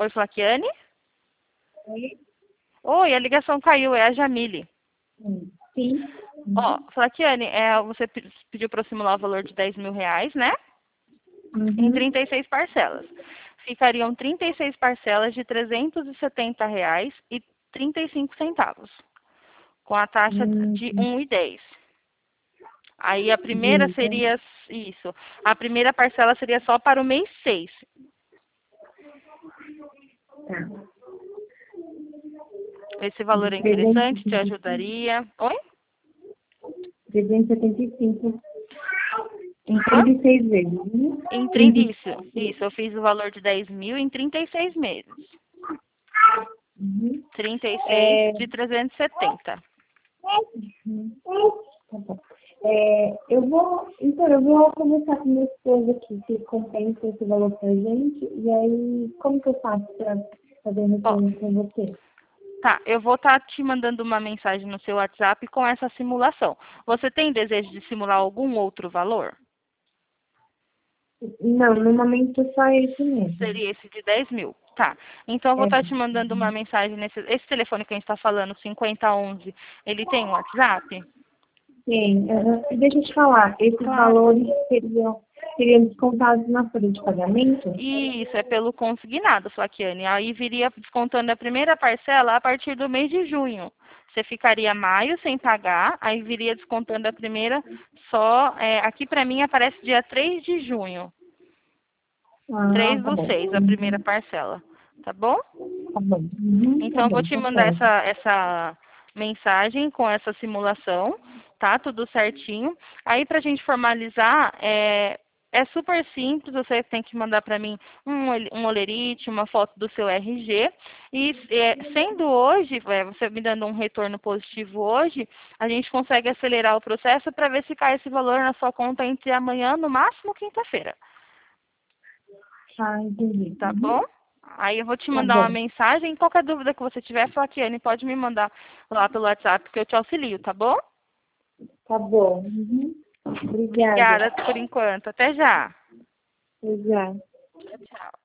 Oi, Flaquiane? Oi? Oi, a ligação caiu, é a Jamile. Sim. Ó, Flaquiane, você pediu para simular o valor de R$ 10.000, né? Em Uhum. 36 parcelas. Ficariam 36 parcelas de R$ 370,35, com a taxa de Hum, 1,10. Aí a primeira beleza. seria isso. A primeira parcela seria só para o mês 6. Tá. Esse valor é interessante, te 375. ajudaria. Oi? 375 Em em quanto? 36 vezes, né? Isso. Eu fiz o valor de 10.000 em 36 meses. Uhum. 36 É, de 370. uhum. Tá bom. Eu vou conversar com meu esposo aqui, se compensa esse valor pra gente, e aí, como que eu faço pra fazer o Ó, retorno com você? tá, eu vou estar te mandando uma mensagem no seu WhatsApp com essa simulação. Você tem desejo de simular algum outro valor? Não, no momento é só esse mesmo. Seria esse de 10.000. Tá. Então eu vou É, estar te mandando uma mensagem esse telefone que a gente está falando, 5011, ele tem um WhatsApp? sim. E deixa eu te falar, esses Claro. valores seriam descontados na folha de pagamento? Isso, é pelo consignado, Flaquiane. Aí viria descontando a primeira parcela a partir do mês de junho. Você ficaria maio sem pagar, aí viria descontando a primeira só. Aqui para mim aparece dia 3 de junho. Ah, 3 tá do bom. 6, a primeira Uhum, parcela. Tá bom? tá bom. Uhum, tá Então, eu vou bom, te tá mandar certo. essa mensagem com essa simulação, tá? Tudo certinho. Aí, para a gente formalizar, é super simples. Você tem que mandar para mim um olerite, uma foto do seu RG. E sendo hoje, você me dando um retorno positivo hoje, a gente consegue acelerar o processo para ver se cai esse valor na sua conta entre amanhã, no máximo quinta-feira. Ah, entendi. Tá bom? Uhum, Aí eu vou te tá mandar uma bom. mensagem. Qualquer dúvida que você tiver, Flaquiane, pode me mandar lá pelo WhatsApp que eu te auxilio, tá bom? Tá bom. Uhum. Obrigada. Obrigada por enquanto. Até já. Até já. Tchau, tchau.